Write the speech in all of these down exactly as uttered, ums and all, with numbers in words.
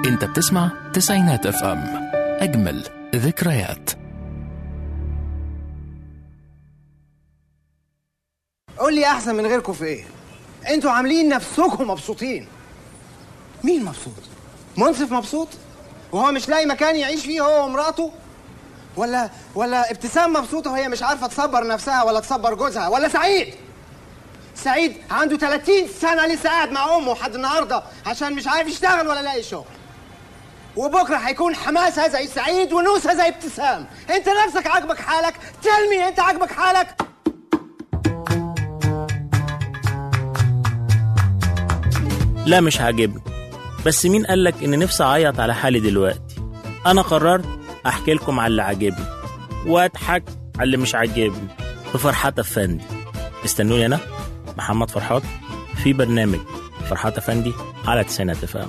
انت بتسمع تسعينات اف ام، اجمل ذكريات. قول لي احسن من غيركم في ايه؟ انتوا عاملين نفسكم مبسوطين. مين مبسوط؟ منصف مبسوط وهو مش لاقي مكان يعيش فيه هو ومراته؟ ولا ولا ابتسام مبسوطه وهي مش عارفه تصبر نفسها ولا تصبر جوزها؟ ولا سعيد سعيد عنده ثلاثين سنه لسه قاعد مع امه لحد النهارده عشان مش عارف يشتغل ولا لاقي شغل، وبكره هيكون حماسها زي سعيد ونوسها زي ابتسام. انت نفسك عاجبك حالك؟ تلمي انت عاجبك حالك؟ لا مش عاجبني، بس مين قالك ان نفسي اعيط على حالي دلوقتي؟ انا قررت احكي لكم على اللي عاجبني واضحك على اللي مش عاجبني في فرحات افندي. استنوني انا محمد فرحات في برنامج فرحات افندي على تسعينات اف ام.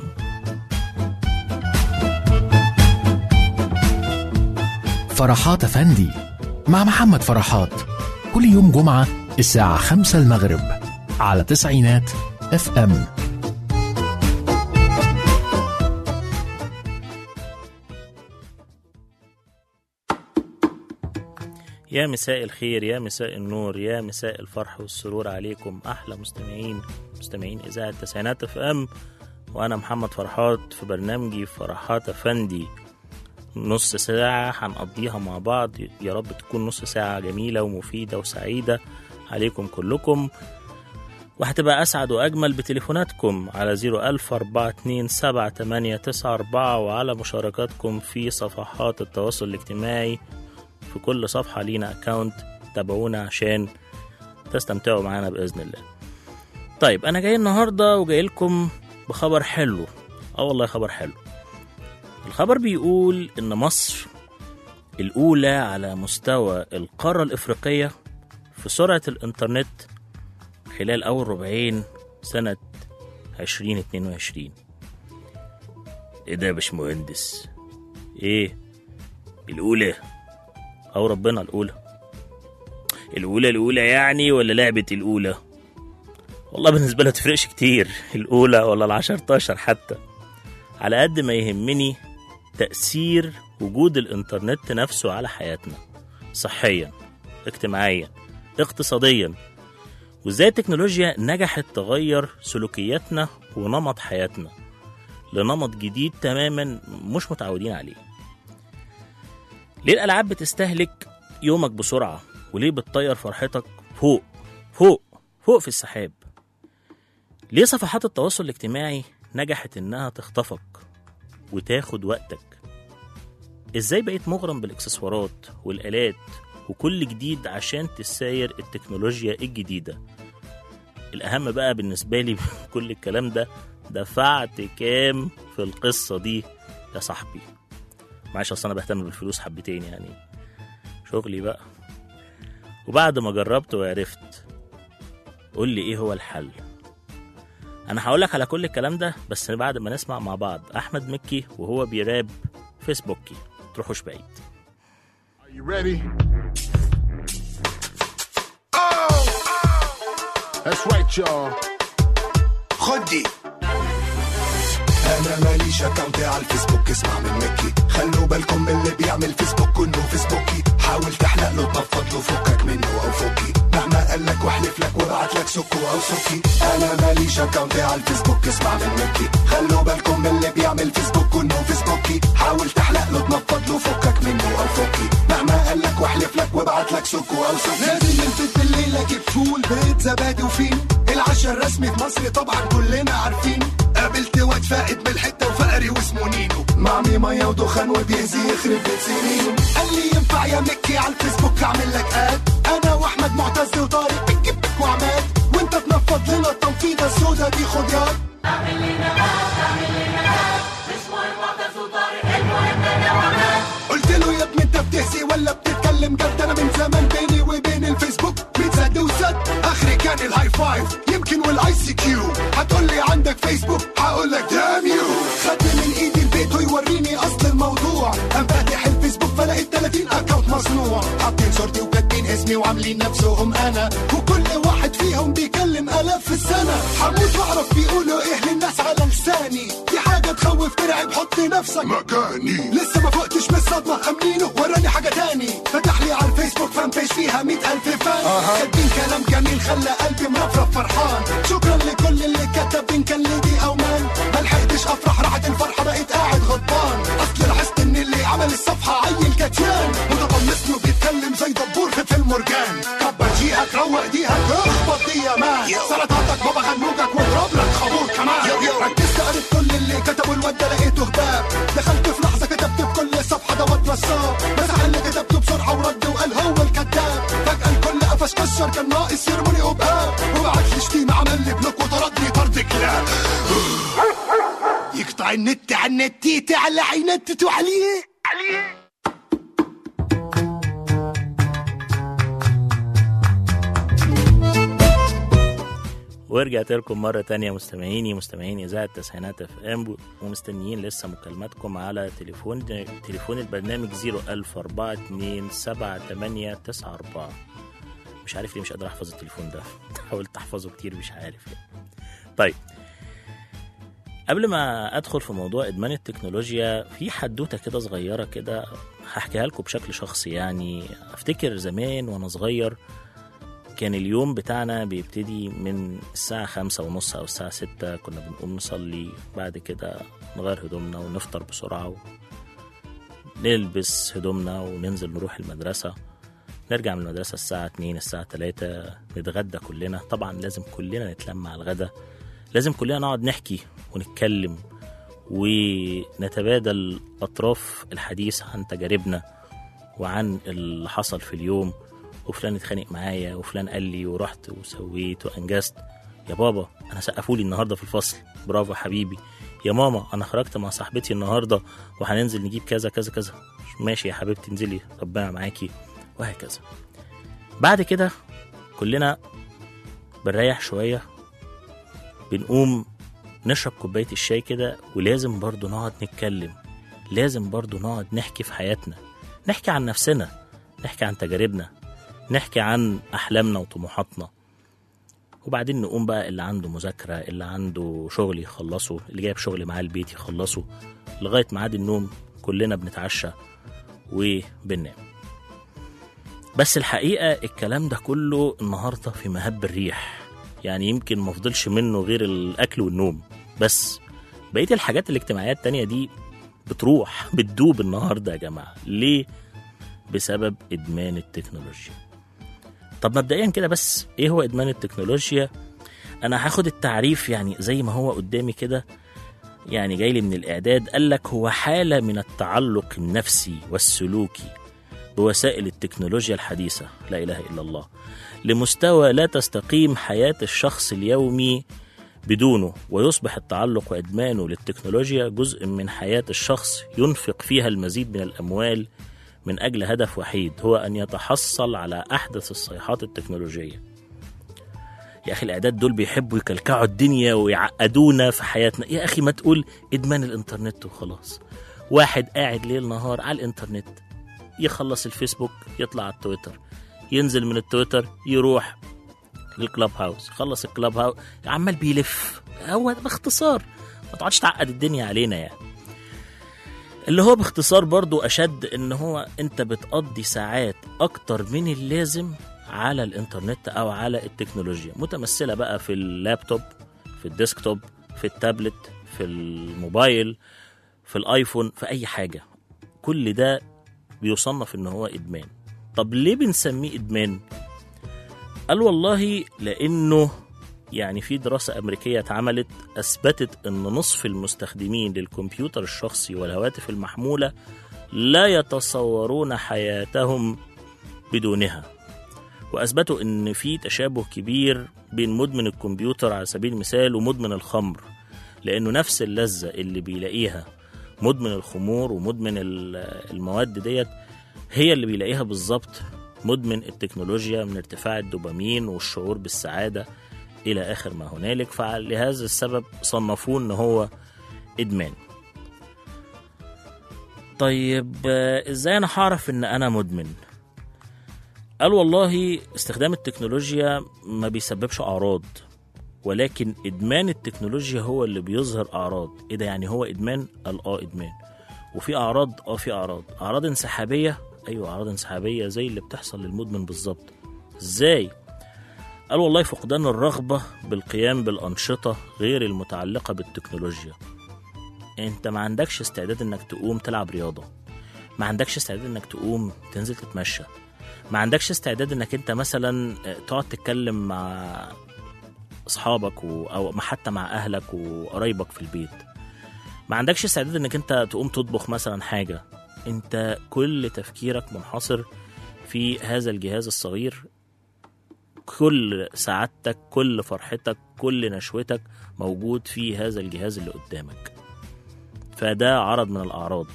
فرحات افندي مع محمد فرحات كل يوم جمعة الساعة خمسة المغرب على تسعينات اف ام. يا مساء الخير، يا مساء النور، يا مساء الفرح والسرور عليكم أحلى مستمعين مستمعين إذاعة تسعينات اف ام، وأنا محمد فرحات في برنامجي فرحات أفندي. نص ساعة هنقضيها مع بعض، يا رب تكون نص ساعة جميلة ومفيدة وسعيدة عليكم كلكم، وهتبقى أسعد وأجمل بتليفوناتكم على زيرو ألف أربعة اتنين سبعة تمانية تسعة أربعة، وعلى مشاركاتكم في صفحات التواصل الاجتماعي. في كل صفحة لينا اكاونت، تابعونا عشان تستمتعوا معنا بإذن الله. طيب أنا جاي النهاردة وجاي لكم بخبر حلو. اه والله خبر حلو. الخبر بيقول إن مصر الأولى على مستوى القارة الإفريقية في سرعة الإنترنت خلال أول ربعين سنة عشرين اتنين وعشرين. إيه ده يا باشمهندس؟ إيه الأولى؟ أو ربنا الأولى الأولى الأولى يعني، ولا لعبة الأولى؟ والله بالنسبة لها تفرقش كتير الأولى ولا العشرتاشر حتى، على قد ما يهمني تأثير وجود الإنترنت نفسه على حياتنا صحيا، اجتماعيا، اقتصاديا، وإزاي التكنولوجيا نجحت تغير سلوكياتنا ونمط حياتنا لنمط جديد تماما مش متعودين عليه. ليه الألعاب بتستهلك يومك بسرعة؟ وليه بتطير فرحتك فوق فوق فوق في السحاب؟ ليه صفحات التواصل الاجتماعي نجحت إنها تخطفك وتاخد وقتك؟ إزاي بقيت مغرم بالإكسسوارات والآلات وكل جديد عشان تساير التكنولوجيا الجديدة؟ الأهم بقى بالنسبة لي كل الكلام ده، دفعت كام في القصة دي يا صاحبي؟ معلش اصل انا بهتم بالفلوس حبتين يعني، شغلي بقى. وبعد ما جربت وعرفت، قول لي ايه هو الحل؟ انا هقولك على كل الكلام ده بس بعد ما نسمع مع بعض احمد مكي وهو بيراب فيسبوكي. تروحوش بعيد. Are you ready? Oh! That's right y'all. خدي انا ماليش اكاونت على الفيسبوك، اسمع من مكي. خلوا بالكم من اللي بيعمل فيسبوك انه فيسبوكي، حاول تحلق له تنفض له فكك منه او فكي، مهما قالك واحلف لك وابعت لك سكو او سكي. انا ماليش اكاونت على الفيسبوك، اسمع من مكي. خلوا بالكم من اللي بيعمل فيسبوك انه فيسبوكي، حاول تحلق له تنفض له فكك منه او فكي، مهما قالك واحلف لك وابعت لك سكو او سكي. نازل البيت بالليل اجيب فول بيت زبادي وفين، العشاء الرسمي في مصر طبعا كلنا عارفين. قابلت واد فائد من الحته وفقري واسمه نينو، معمي ميه ودخان وبيهزي يخرب بيت سنينه. قال لي ينفع يا مكي على الفيسبوك اعمل لك اد، انا واحمد معتز وطارق بنجيب بك وعماد، وانت تنفض لنا التنفيضه السودا دي. خد ياد اعمل لنا اد اعمل لنا اد، اسمه معتز وطارق المهم انا وعماد. قلت له يا ابني انت بتهزي ولا بتتكلم جد؟ انا من زمان بيني وبين الفيسبوك بيتزاد وسد، اخري كان الهاي فايف يمكن والاي سي كيو. هتقول لي عندك فيسبوك هقول لك دام يو. خدني من ايدي البيت ويوريني اصل الموضوع، قام فاتح الفيسبوك فلقيت تلاتين اكاونت مصنوع، حاطين صورتي وكاتبين اسمي وعاملين نفسهم انا، وكل واحد فيهم بيكلم الاف في السنه. حموت واعرف بيقولوا ايه للناس على لساني، دي حاجه تخوف وافترع بحط نفسك مكاني. لسه ما فقتش من الصدمة أمنينه وراني حاجة تاني. فتح لي على الفيسبوك فان بيج فيها مئة ألف فان كاتبين كلام جميل خلى قلبي مرفرف فرحان. شكرا لكل اللي كتب إن كان ليدي أو مان. ملحقتش أفرح راحت الفرحة بقيت قاعد غضبان. أصل لاحظت إن اللي عمل الصفحة عيل كتيان متطمسني وبيتكلم زي دبور في فيلم مرجان. كبر جيهك روق ديهك اخبط دي يا مان. سلطاتك بابا غنوجك واضرب لك خابور كمان. ركزت قريت كل اللي كتبوا الواد ده لقيته هباب. دخلت في لحظة كتبت بكل صفحة دوت نصاب. مسح اللي كتبته بسرعة ورد وقال هو الكذاب. فجأة الكل قفش كسر كان ناقص يرموني قباب. وبعت لي شتيمة عمل لي بلوك وطردني طرد كلاب. يقطع النت على النتيت على عينتته عليه عليه. ورجعت لكم مرة تانية مستمعيني مستمعين إذاعة التسعينات اف ام، ومستنيين لسه مكالماتكم على تليفون تليفون البرنامج صفر ألف أربعة اتنين سبعة تمانية تسعة أربعة. مش عارف ليه مش قادر أحفظ التليفون ده. حاولت أحفظه كتير مش عارف يعني. طيب قبل ما أدخل في موضوع إدمان التكنولوجيا، في حدوتة كده صغيرة كده هحكيها لكم بشكل شخصي. يعني أفتكر زمان وأنا صغير كان اليوم بتاعنا بيبتدي من الساعة خمسة ونص أو الساعة ستة. كنا بنقوم نصلي، بعد كده نغير هدومنا ونفطر بسرعة ونلبس هدومنا وننزل نروح المدرسة. نرجع من المدرسة الساعة اتنين الساعة تلاتة، نتغدى كلنا. طبعا لازم كلنا نتلم على الغدا، لازم كلنا نقعد نحكي ونتكلم ونتبادل أطراف الحديث عن تجاربنا وعن اللي حصل في اليوم. وفلان اتخانق معايا وفلان قال لي ورحت وسويت وانجزت. يا بابا انا سقفولي النهارده في الفصل، برافو حبيبي. يا ماما انا خرجت مع صاحبتي النهارده وهننزل نجيب كذا كذا كذا. ماشي يا حبيبتي انزلي ربنا معاكي، وهكذا. بعد كده كلنا بنريح شويه، بنقوم نشرب كوبايه الشاي كده، ولازم برضو نقعد نتكلم، لازم برضو نقعد نحكي في حياتنا، نحكي عن نفسنا، نحكي عن تجاربنا، نحكي عن أحلامنا وطموحاتنا. وبعدين نقوم بقى اللي عنده مذاكرة، اللي عنده شغل يخلصه، اللي جايب شغل معاه البيت يخلصه، لغاية معاد النوم كلنا بنتعشى وبننام. بس الحقيقة الكلام ده كله النهاردة في مهب الريح، يعني يمكن مفضلش منه غير الأكل والنوم بس. بقية الحاجات الاجتماعيات التانية دي بتروح بتدوب النهاردة يا جماعة. ليه؟ بسبب إدمان التكنولوجيا. طب مبدئيا كده بس ايه هو ادمان التكنولوجيا؟ انا هاخد التعريف يعني زي ما هو قدامي كده، يعني جاي لي من الاعداد. قال لك هو حالة من التعلق النفسي والسلوكي بوسائل التكنولوجيا الحديثة، لا اله الا الله، لمستوى لا تستقيم حياة الشخص اليومي بدونه، ويصبح التعلق وادمانه للتكنولوجيا جزء من حياة الشخص ينفق فيها المزيد من الاموال من أجل هدف وحيد، هو أن يتحصل على أحدث الصيحات التكنولوجية. يا أخي الإعداد دول بيحبوا يكلكعوا الدنيا ويعقدونا في حياتنا. يا أخي ما تقول إدمان الإنترنت وخلاص. واحد قاعد ليل نهار على الإنترنت، يخلص الفيسبوك يطلع على التويتر، ينزل من التويتر يروح للكلاب هاوس، يخلص الكلاب هاوس عمال بيلف. هو باختصار ما تقعدش تعقد الدنيا علينا يعني. اللي هو باختصار برضو أشد إن هو أنت بتقضي ساعات أكتر من اللازم على الإنترنت أو على التكنولوجيا، متمثلة بقى في اللابتوب، في الديسكتوب، في التابلت، في الموبايل، في الآيفون، في أي حاجة. كل ده بيصنف إن هو إدمان. طب ليه بنسميه إدمان؟ قال والله لأنه يعني في دراسة أمريكية اتعملت أثبتت أن نصف المستخدمين للكمبيوتر الشخصي والهواتف المحمولة لا يتصورون حياتهم بدونها. وأثبتوا أن في تشابه كبير بين مدمن الكمبيوتر على سبيل المثال ومدمن الخمر، لأنه نفس اللذة اللي بيلاقيها مدمن الخمور ومدمن المواد ديت هي اللي بيلاقيها بالظبط مدمن التكنولوجيا، من ارتفاع الدوبامين والشعور بالسعادة إلى آخر ما هنالك. فلهذا السبب صنفوه إن هو إدمان. طيب إزاي أنا هعرف إن أنا مدمن؟ قال والله استخدام التكنولوجيا ما بيسببش أعراض، ولكن ادمان التكنولوجيا هو اللي بيظهر اعراض. ايه ده يعني هو ادمان؟ قال اه ادمان. وفي اعراض، اه في اعراض اعراض انسحابيه. ايوه اعراض انسحابيه زي اللي بتحصل للمدمن بالظبط. ازاي؟ قال والله فقدان الرغبه بالقيام بالانشطه غير المتعلقه بالتكنولوجيا. انت ما عندكش استعداد انك تقوم تلعب رياضه، ما عندكش استعداد انك تقوم تنزل تتمشى، ما عندكش استعداد انك انت مثلا تقعد تتكلم مع اصحابك و... او حتى مع اهلك وقرايبك في البيت، ما عندكش استعداد انك انت تقوم تطبخ مثلا حاجه. انت كل تفكيرك منحصر في هذا الجهاز الصغير، كل سعادتك، كل فرحتك، كل نشوتك موجود في هذا الجهاز اللي قدامك. فده عرض من الاعراض.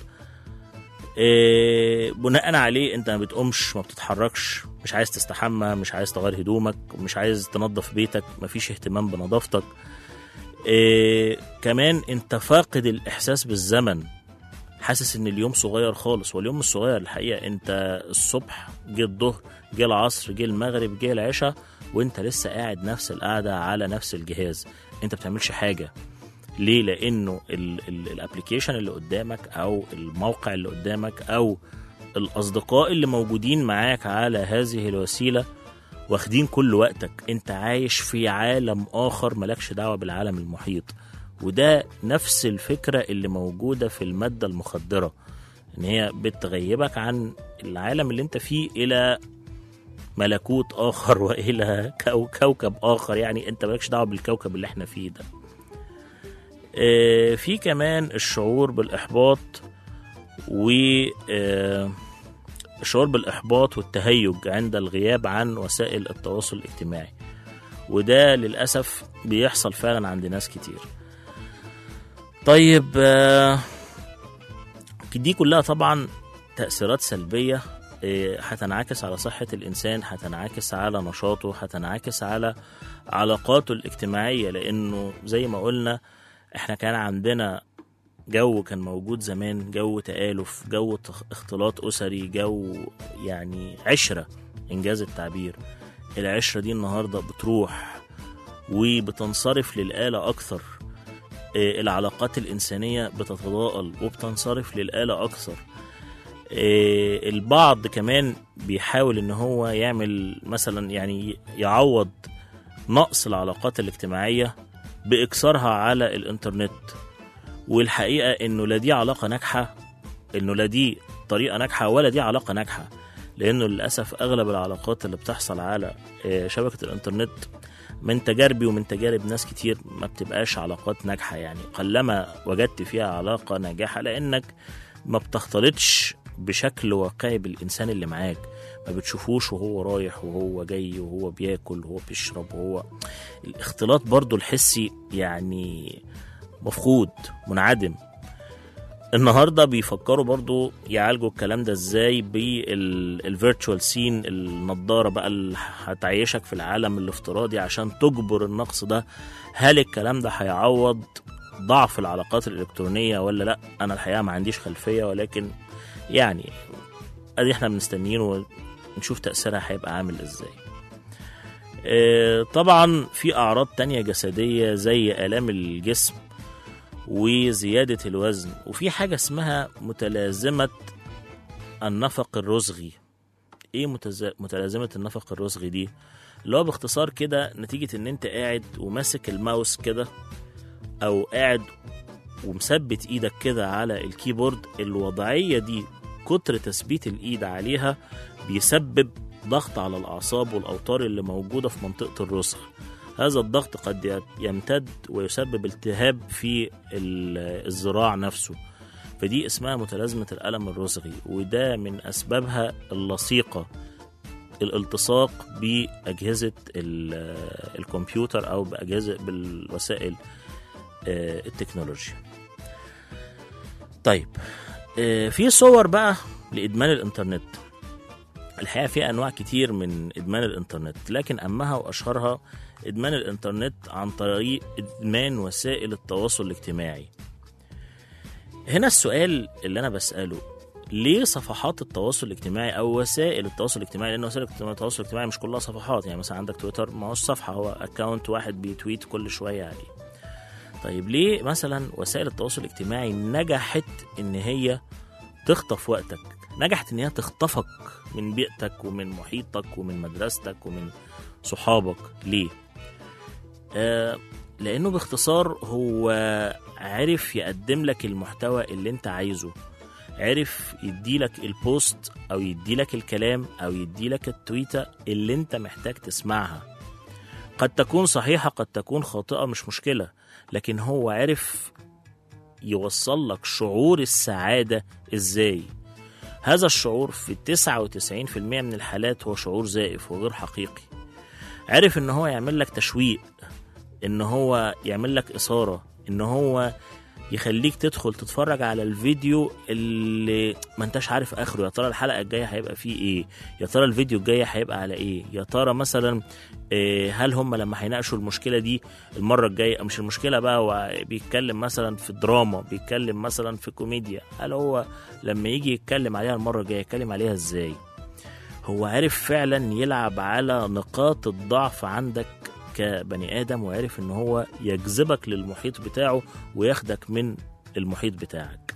إيه بناء عليه انت ما بتقومش، ما بتتحركش، مش عايز تستحمى، مش عايز تغير هدومك، مش عايز تنظف بيتك، مفيش اهتمام بنظافتك. إيه كمان انت فاقد الاحساس بالزمن، حاسس ان اليوم صغير خالص. واليوم مش صغير الحقيقه. انت الصبح جه الظهر، جه العصر، جه المغرب، جه العشاء، وانت لسه قاعد نفس القعده على نفس الجهاز. انت بتعملش حاجه. ليه؟ لانه الابليكيشن اللي قدامك او الموقع اللي قدامك او الاصدقاء اللي موجودين معاك على هذه الوسيله واخدين كل وقتك. انت عايش في عالم اخر، ملكش دعوه بالعالم المحيط. وده نفس الفكره اللي موجوده في الماده المخدره، ان هي بتغيبك عن العالم اللي انت فيه الى ملكوت اخر والى كوكب اخر. يعني انت مالكش دعوه بالكوكب اللي احنا فيه ده. في كمان الشعور بالإحباط و الشعور بالإحباط والتهيج عند الغياب عن وسائل التواصل الاجتماعي، وده للأسف بيحصل فعلا عند ناس كتير. طيب دي كلها طبعا تأثيرات سلبية هتنعكس على صحة الإنسان، هتنعكس على نشاطه، هتنعكس على علاقاته الاجتماعية. لأنه زي ما قلنا احنا كان عندنا جو كان موجود زمان، جو تآلف، جو اختلاط أسري، جو يعني عشرة إنجاز التعبير. العشرة دي النهاردة بتروح وبتنصرف للآلة أكثر. العلاقات الإنسانية بتتضاءل وبتنصرف للآلة أكثر. البعض كمان بيحاول إن هو يعمل مثلا يعني يعوض نقص العلاقات الاجتماعية بإكسارها على الإنترنت. والحقيقة إنه لا دي علاقة ناجحة، إنه لا دي طريقة ناجحة ولا دي علاقة ناجحة. لأنه للأسف أغلب العلاقات اللي بتحصل على شبكة الإنترنت من تجاربي ومن تجارب ناس كتير ما بتبقاش علاقات ناجحة. يعني قلما وجدت فيها علاقة ناجحة لأنك ما بتختلطش بشكل واقعي بالإنسان اللي معاك، ما بتشوفوش وهو رايح وهو جاي وهو بياكل وهو بيشرب وهو الاختلاط برضو الحسي يعني مفقود منعدم. النهاردة بيفكروا برضو يعالجوا الكلام ده ازاي بالفيرتشوال سين، النضارة بقى اللي هتعيشك في العالم الافتراضي عشان تجبر النقص ده. هل الكلام ده هيعوض ضعف العلاقات الإلكترونية ولا لا؟ أنا الحقيقة ما عنديش خلفية، ولكن يعني ادي احنا بنستنين ونشوف تأثيرها هيبقى عامل ازاي. اه طبعا في اعراض تانية جسدية زي آلام الجسم وزيادة الوزن، وفي حاجة اسمها متلازمة النفق الرزغي. ايه متز... متلازمة النفق الرزغي دي؟ اللي هو باختصار كده نتيجة ان انت قاعد وماسك الماوس كده او قاعد ومثبت ايدك كده على الكيبورد، الوضعية دي كتر تثبيت الايد عليها بيسبب ضغط على الاعصاب والاوتار اللي موجودة في منطقة الرسغ. هذا الضغط قد يمتد ويسبب التهاب في الذراع نفسه، فدي اسمها متلازمة الألم الرزغي. وده من أسبابها اللصيقة، الالتصاق بأجهزة الكمبيوتر أو بأجهزة بالوسائل التكنولوجيا. طيب في صور بقى لإدمان الإنترنت. الحقيقة في أنواع كتير من إدمان الإنترنت، لكن أهمها وأشهرها إدمان الإنترنت عن طريق إدمان وسائل التواصل الاجتماعي. هنا السؤال اللي أنا بسأله، ليه صفحات التواصل الاجتماعي او وسائل التواصل الاجتماعي؟ لان وسائل التواصل الاجتماعي مش كلها صفحات. يعني مثلا عندك تويتر ما هوش صفحه، هو اكاونت واحد بيتويت كل شويه عليه. طيب ليه مثلا وسائل التواصل الاجتماعي نجحت ان هي تخطف وقتك، نجحت ان هي تخطفك من بيئتك ومن محيطك ومن مدرستك ومن صحابك؟ ليه؟ آه لانه باختصار هو عرف يقدم لك المحتوى اللي انت عايزه، عرف يديلك البوست او يديلك الكلام او يديلك التويتة اللي انت محتاج تسمعها. قد تكون صحيحة قد تكون خاطئة، مش مشكلة، لكن هو عرف يوصل لك شعور السعادة ازاي. هذا الشعور في تسعة وتسعين بالمئة من الحالات هو شعور زائف وغير حقيقي. عرف ان هو يعمل لك تشويق، ان هو يعمل لك إثارة، ان هو يخليك تدخل تتفرج على الفيديو اللي ما انتش عارف اخره. يا ترى الحلقة الجاية هيبقى فيه ايه؟ يا ترى الفيديو الجاي هيبقى على ايه؟ يا ترى مثلا هل هم لما هيناقشوا المشكلة دي المرة الجاية، مش المشكلة بقى هو بيتكلم مثلا في دراما، بيتكلم مثلا في كوميديا، هل هو لما يجي يتكلم عليها المرة الجاية يتكلم عليها ازاي؟ هو عارف فعلا يلعب على نقاط الضعف عندك كبني آدم، وعارف ان هو يجذبك للمحيط بتاعه وياخدك من المحيط بتاعك.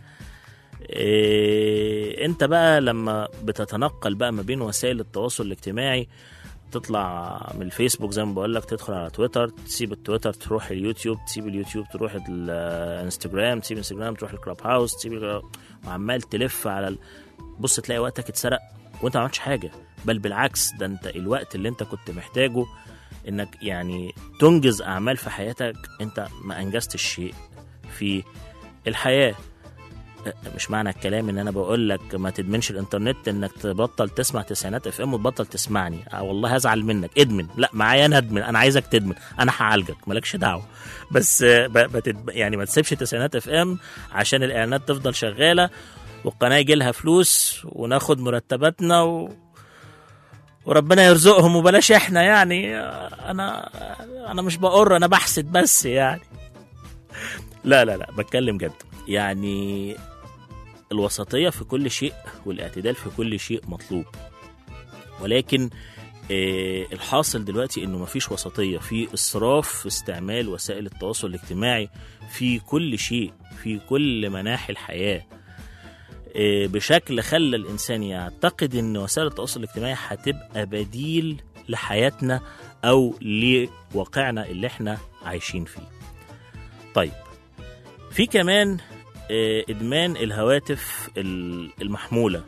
إيه انت بقى لما بتتنقل بقى ما بين وسائل التواصل الاجتماعي، تطلع من الفيسبوك زي ما بقول لك، تدخل على تويتر، تسيب التويتر تروح اليوتيوب، تسيب اليوتيوب تروح الانستجرام، تسيب الانستجرام تروح الكلاب هاوس، تسيب وعمال تلف على ال... بص تلاقي وقتك اتسرق وانت ما عملتش حاجة، بل بالعكس ده انت الوقت اللي انت كنت محتاجه انك يعني تنجز اعمال في حياتك انت ما انجزتش شيء في الحياة. مش معنى الكلام ان انا بقول لك ما تدمنش الانترنت انك تبطل تسمع تسعينات اف ام وتبطل تسمعني. اه والله هزعل منك، ادمن. لا معايا انا ادمن، انا عايزك تدمن، انا هعالجك مالكش دعوه. بس بتد... يعني ما تسيبش تسعينات اف ام عشان الاعلانات تفضل شغاله والقناه يجي لها فلوس وناخد مرتباتنا و... وربنا يرزقهم وبلاش احنا. يعني انا انا مش بقر، انا بحسد بس يعني. لا لا لا بتكلم جد. يعني الوسطية في كل شيء والاعتدال في كل شيء مطلوب، ولكن آه الحاصل دلوقتي انه مفيش وسطية، في اسراف في استعمال وسائل التواصل الاجتماعي في كل شيء في كل مناحي الحياة، آه بشكل خلى الانسان يعتقد ان وسائل التواصل الاجتماعي هتبقى بديل لحياتنا او لواقعنا اللي احنا عايشين فيه. طيب في كمان ادمان الهواتف المحمولة.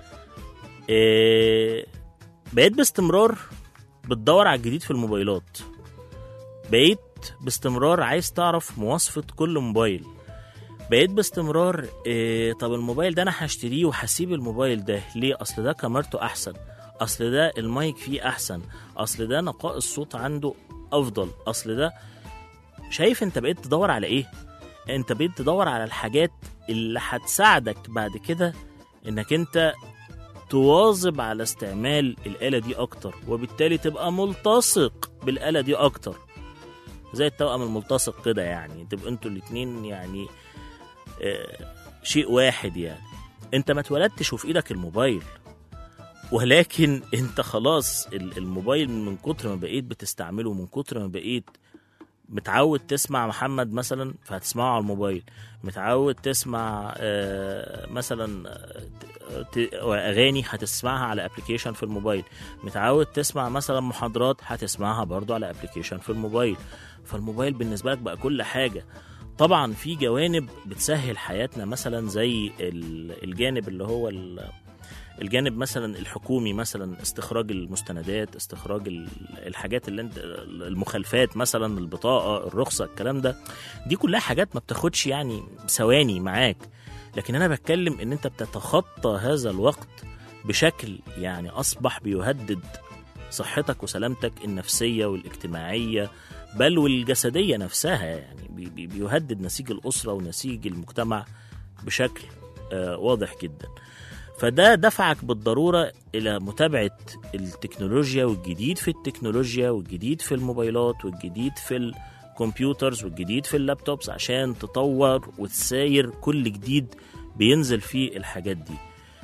بقيت باستمرار بتدور على الجديد في الموبايلات، بقيت باستمرار عايز تعرف مواصفة كل موبايل، بقيت باستمرار طب الموبايل ده انا هشتريه وهسيب الموبايل ده ليه؟ اصل ده كاميرته احسن، اصل ده المايك فيه احسن، اصل ده نقاء الصوت عنده افضل، اصل ده. شايف انت بقيت تدور على ايه؟ انت بقيت تدور على الحاجات اللي هتساعدك بعد كده انك انت تواظب على استعمال الآلة دي اكتر، وبالتالي تبقى ملتصق بالآلة دي اكتر، زي التوأم الملتصق كده. يعني تبقى انتوا الاتنين يعني اه شيء واحد. يعني انت ما اتولدتش وفي ايدك الموبايل، ولكن انت خلاص الموبايل من كتر ما بقيت بتستعمله، من كتر ما بقيت متعود تسمع محمد مثلا فهتسمعه على الموبايل، متعود تسمع آه مثلا اغاني هتسمعها على ابلكيشن في الموبايل، متعود تسمع مثلا محاضرات هتسمعها برضو على ابلكيشن في الموبايل. فالموبايل بالنسبه لك بقى كل حاجه. طبعا في جوانب بتسهل حياتنا مثلا زي الجانب اللي هو الجانب مثلا الحكومي، مثلا استخراج المستندات، استخراج الحاجات اللي انت المخالفات مثلا البطاقة الرخصة الكلام ده، دي كلها حاجات ما بتاخدش يعني ثواني معاك. لكن انا بتكلم ان انت بتتخطى هذا الوقت بشكل يعني اصبح بيهدد صحتك وسلامتك النفسية والاجتماعية بل والجسدية نفسها. يعني بيهدد نسيج الأسرة ونسيج المجتمع بشكل آه واضح جدا. فده دفعك بالضرورة إلى متابعة التكنولوجيا والجديد في التكنولوجيا والجديد في الموبايلات والجديد في الكمبيوترز والجديد في اللابتوبس عشان تطور وتساير كل جديد بينزل فيه الحاجات دي.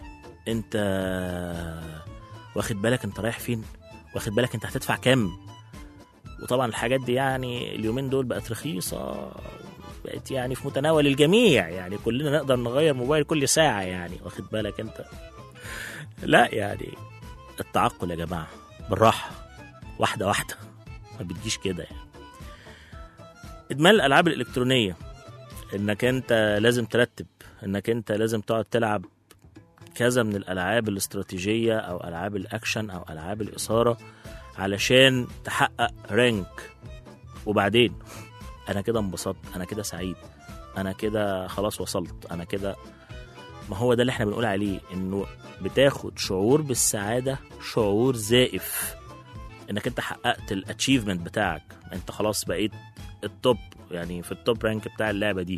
انت واخد بالك انت رايح فين، واخد بالك انت هتدفع كام. وطبعا الحاجات دي يعني اليومين دول بقت رخيصة، بقت يعني في متناول الجميع، يعني كلنا نقدر نغير موبايل كل ساعة يعني، واخد بالك انت. لا يعني التعقل يا جماعة، بالراحة، واحدة واحدة، ما بتجيش كده يعني. ادمان الالعاب الالكترونية، انك انت لازم ترتب، انك انت لازم تقعد تلعب كذا من الالعاب الاستراتيجية او العاب الاكشن او العاب الاثارة علشان تحقق رانك، وبعدين انا كده انبسطت، انا كده سعيد، انا كده خلاص وصلت، انا كده. ما هو ده اللي احنا بنقول عليه، انه بتاخد شعور بالسعادة، شعور زائف، انك انت حققت الاتشيفمنت بتاعك، انت خلاص بقيت التوب، يعني في التوب رانك بتاع اللعبة دي.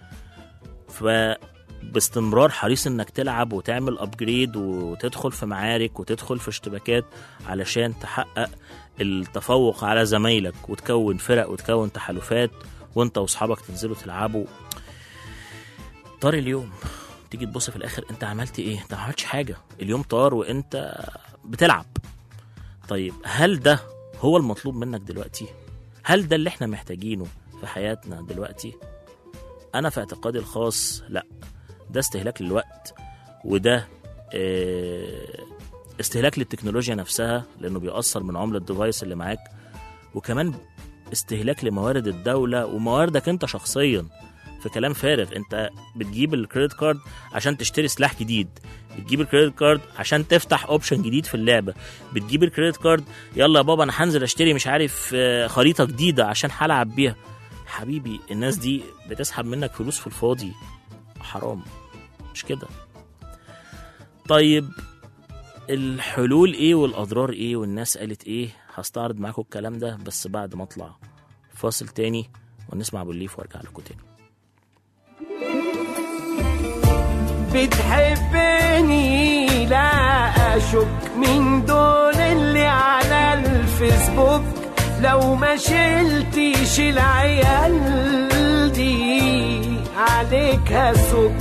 فباستمرار حريص انك تلعب وتعمل ابجريد وتدخل في معارك وتدخل في اشتباكات علشان تحقق التفوق على زمايلك، وتكون فرق وتكون تحالفات، وانت واصحابك تنزلوا تلعبوا. طار اليوم، تيجي تبص في الاخر انت عملت ايه؟ انت ما عملتش حاجة، اليوم طار وانت بتلعب. طيب هل ده هو المطلوب منك دلوقتي؟ هل ده اللي احنا محتاجينه في حياتنا دلوقتي؟ انا في اعتقادي الخاص لا، ده استهلاك للوقت، وده استهلاك للتكنولوجيا نفسها، لانه بيأثر من عملة الديفايس اللي معاك، وكمان استهلاك لموارد الدولة ومواردك انت شخصيا في كلام فارغ. انت بتجيب الكريدت كارد عشان تشتري سلاح جديد، بتجيب الكريدت كارد عشان تفتح اوبشن جديد في اللعبة، بتجيب الكريدت كارد يلا يا بابا انا هنزل اشتري مش عارف خريطة جديدة عشان هلعب بيها. حبيبي الناس دي بتسحب منك فلوس في الفاضي، حرام، مش كده؟ طيب الحلول ايه والاضرار ايه والناس قالت ايه؟ هستعرض معاكم الكلام ده بس بعد ما اطلع فاصل تاني ونسمع ابو الليف وارجع لكم تاني. بتحبني لا اشك من دول اللي على الفيسبوك، لو ما شلتيش العيال دي عليك هسك.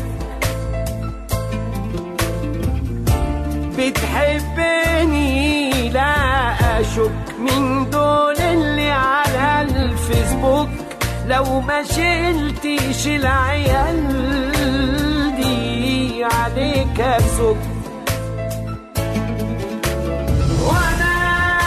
بتحبني لا اشك من دول اللي على الفيسبوك، لو ما شلتيش العيال دي عليك هسك. وانا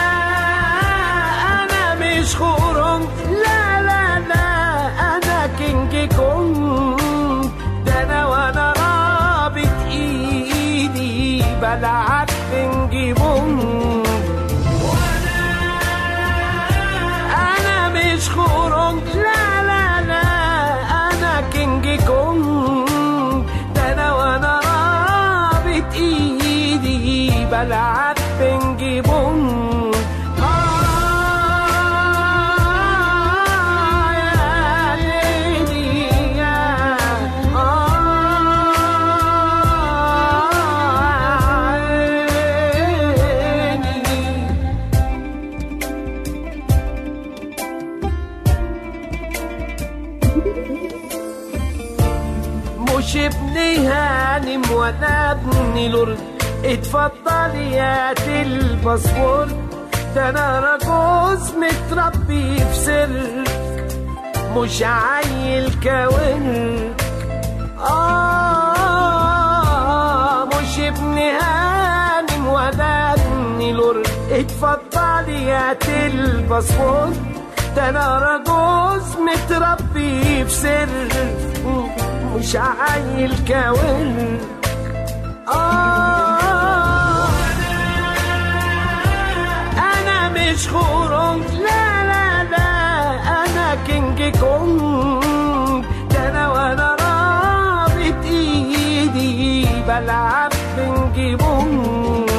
انا مش خورم، لا لا لا انا كينج كونج، ده انا وانا رابط ايدي بلعب بنج بونج. وانا انا مش خورم، لا لا لا انا كينج كونج، ده انا وانا رابط ايدي بلعب بنج بونج. مش ابني هانم ولا ابني لورد، اتفضل يا الباسبور، ده انا راجوز متربي في سرك، مش عيل كاونك. آه مش ابني هانم ولا ابني لورد، اتفضل يا الباسبور، ده انا راجوز متربي في سرك، مش عيل كاونك. آه أنا مش خورم، لا لا لا أنا كينج كونج، ده أنا وأنا رابط إيدي بلعب بنج بونج.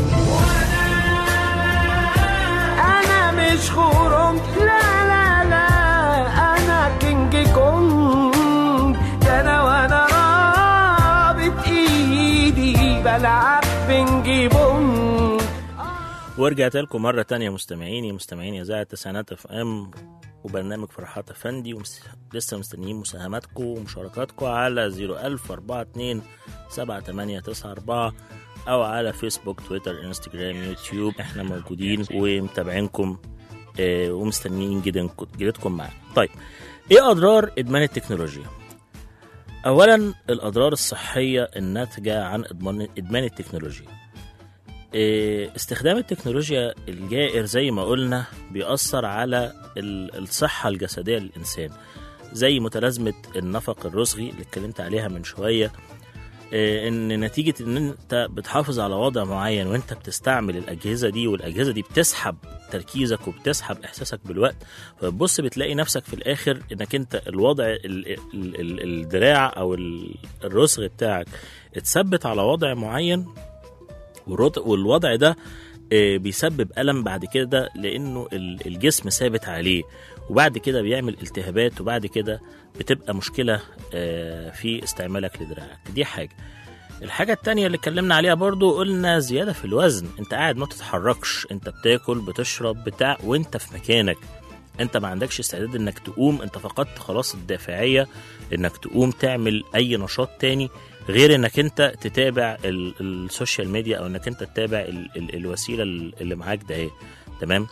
أنا مش خورم، لا لا لا أنا كينج كونج، ده أنا وأنا رابط إيدي بلعب بنج بونج. ورجعت لكم مرة تانية مستمعيني مستمعيني إذاعة تسعينات اف ام وبرنامج فرحات أفندي، ومس... لسه مستنيين مساهماتكم ومشاركاتكم على زيرو ألف أربعة اتنين سبعة تمانية تسعة أربعة او على فيسبوك تويتر انستجرام يوتيوب. احنا موجودين ومتابعينكم اه ومستنيين جدا جديدكم معنا. طيب ايه اضرار ادمان التكنولوجيا؟ اولا الاضرار الصحيه الناتجه عن ادمان ادمان التكنولوجيا. اه استخدام التكنولوجيا الجائر زي ما قلنا بيأثر على الصحه الجسديه للانسان، زي متلازمه النفق الرسغي اللي اتكلمت عليها من شويه. ان نتيجة ان انت بتحافظ على وضع معين وانت بتستعمل الاجهزة دي، والاجهزة دي بتسحب تركيزك وبتسحب احساسك بالوقت، فبص بتلاقي نفسك في الاخر انك انت الوضع ال ال ال الدراع او الرسغ بتاعك اتثبت على وضع معين، والوضع ده بيسبب ألم بعد كده لانه الجسم ثابت عليه، وبعد كده بيعمل التهابات، وبعد كده بتبقى مشكلة في استعمالك لدراعك. دي حاجة. الحاجة التانية اللي اتكلمنا عليها برضو قلنا زيادة في الوزن. انت قاعد ما تتحركش، انت بتاكل بتشرب بتاع وانت في مكانك، انت ما عندكش استعداد انك تقوم، انت فقدت خلاص الدافعية انك تقوم تعمل اي نشاط تاني غير انك انت تتابع السوشيال ميديا او انك انت تتابع ال ال الوسيلة اللي معاك ده ايه. تمام.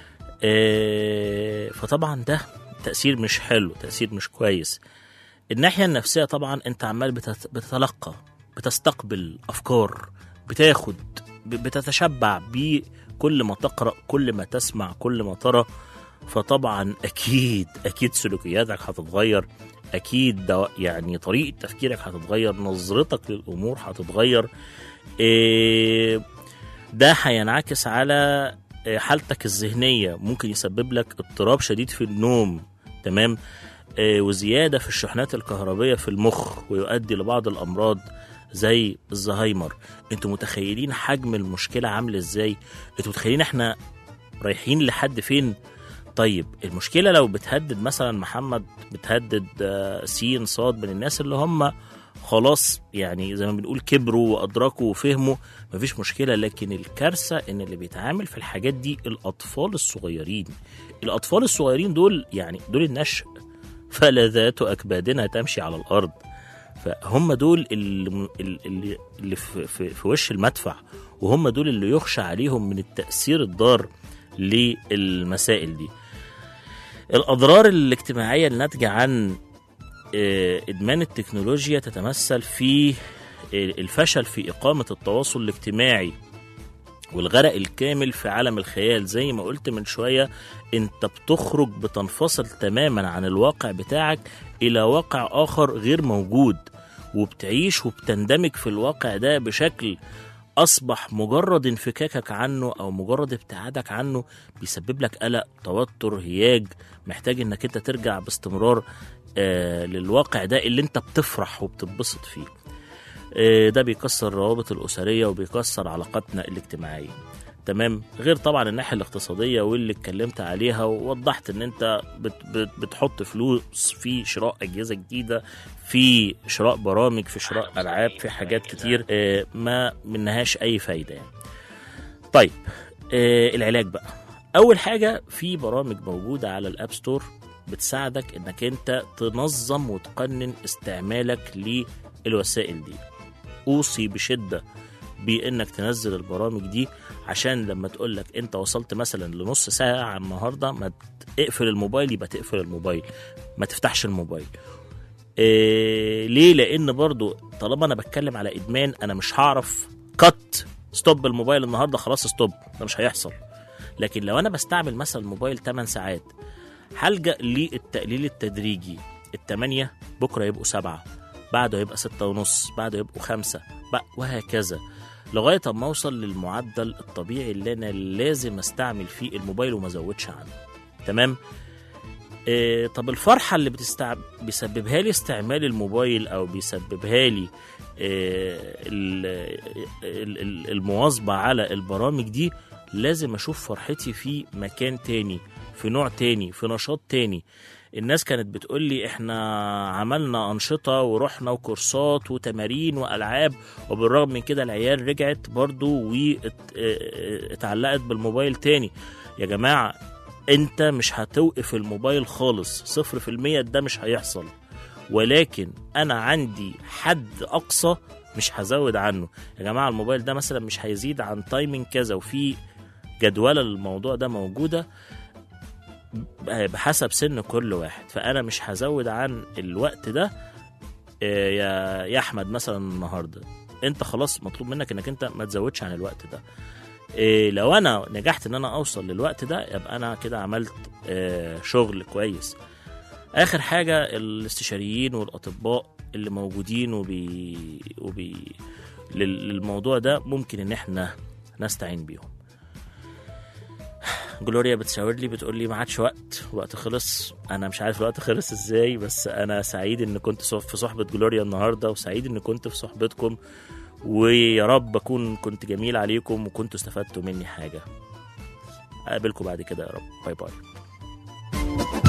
اه فطبعا ده تأثير مش حلو، تأثير مش كويس. الناحية النفسية طبعا انت عمال بتتلقى، بتستقبل أفكار، بتاخد، بتتشبع بكل ما تقرأ، كل ما تسمع، كل ما ترى. فطبعا أكيد أكيد سلوكياتك هتتغير، أكيد يعني طريقة تفكيرك هتتغير، نظرتك للأمور هتتغير. ده هينعكس على حالتك الذهنية، ممكن يسبب لك اضطراب شديد في النوم. تمام. آه وزيادة في الشحنات الكهربية في المخ، ويؤدي لبعض الأمراض زي الزهايمر. انتوا متخيلين حجم المشكلة عامل ازاي؟ انتوا متخيلين احنا رايحين لحد فين؟ طيب المشكلة لو بتهدد مثلا محمد، بتهدد آه سين صاد من الناس اللي هم خلاص يعني زي ما بنقول كبروا وأدركوا وفهموا، مفيش مشكلة. لكن الكارثة ان اللي بيتعامل في الحاجات دي الأطفال الصغيرين. الأطفال الصغيرين دول يعني دول النشء، فلذات أكبادنا تمشي على الأرض. فهم دول اللي, اللي, اللي في, في, في وش المدفع، وهم دول اللي يخشى عليهم من التأثير الضار للمسائل دي. الأضرار الاجتماعية الناتجة عن إدمان التكنولوجيا تتمثل في الفشل في إقامة التواصل الاجتماعي والغرق الكامل في عالم الخيال. زي ما قلت من شوية، انت بتخرج بتنفصل تماما عن الواقع بتاعك إلى واقع آخر غير موجود، وبتعيش وبتندمج في الواقع ده بشكل أصبح مجرد انفكاكك عنه أو مجرد ابتعادك عنه بيسبب لك قلق، توتر، هياج. محتاج انك انت ترجع باستمرار آه للواقع ده اللي انت بتفرح وبتتبسط فيه. آه ده بيكسر الروابط الأسرية وبيكسر علاقاتنا الاجتماعية. تمام. غير طبعا الناحية الاقتصادية واللي اتكلمت عليها ووضحت ان انت بت بت بتحط فلوس في شراء أجهزة جديدة، في شراء برامج، في شراء ألعاب، في حاجات كتير آه ما منهاش أي فايدة يعني. طيب آه العلاج بقى. أول حاجة، في برامج موجودة على الأب ستور بتساعدك انك انت تنظم وتقنن استعمالك للوسائل دي. أوصي بشدة بانك تنزل البرامج دي، عشان لما تقولك انت وصلت مثلا لنص ساعة النهاردة ما تقفل الموبايل، يبقى تقفل الموبايل، ما تفتحش الموبايل. إيه ليه؟ لان برضو طالما انا بتكلم على ادمان، انا مش هعرف كت ستوب الموبايل النهاردة خلاص ستوب، ده مش هيحصل. لكن لو انا بستعمل مثلا الموبايل ثماني ساعات، هلجأ للتقليل التدريجي. الثمانية بكرة يبقوا سبعة، بعده يبقى ستة ونص، بعده يبقوا خمسة، وهكذا لغاية ما اوصل للمعدل الطبيعي اللي انا لازم استعمل فيه الموبايل وما زودش عنه. تمام. إيه طب الفرحة اللي بتستع... بيسببها لي استعمال الموبايل او بيسببها لي إيه المواظبة على البرامج دي، لازم اشوف فرحتي في مكان تاني، في نوع تاني، في نشاط تاني. الناس كانت بتقول لي احنا عملنا أنشطة ورحنا وكورسات وتمارين وألعاب، وبالرغم من كده العيال رجعت برضو واتعلقت بالموبايل تاني. يا جماعة انت مش هتوقف الموبايل خالص، صفر في المية ده مش هيحصل، ولكن انا عندي حد اقصى مش هزود عنه. يا جماعه الموبايل ده مثلا مش هيزيد عن تايمنج كذا، وفي جدولة للموضوع ده موجودة بحسب سن كل واحد، فأنا مش هزود عن الوقت ده. يا يا أحمد مثلا النهاردة أنت خلاص مطلوب منك أنك أنت ما تزودش عن الوقت ده. لو أنا نجحت أن أنا أوصل للوقت ده يبقى أنا كده عملت شغل كويس. آخر حاجة الاستشاريين والأطباء اللي موجودين وبي وبي للموضوع ده ممكن ان احنا نستعين بيهم. جلوريا بتشاور لي بتقول لي ما عادش وقت، وقت خلص. انا مش عارف الوقت خلص ازاي، بس انا سعيد ان كنت في صحبة جلوريا النهاردة، وسعيد ان كنت في صحبتكم، ويا رب اكون كنت جميل عليكم وكنتوا استفدتوا مني حاجة. اقابلكم بعد كده يا رب. باي باي.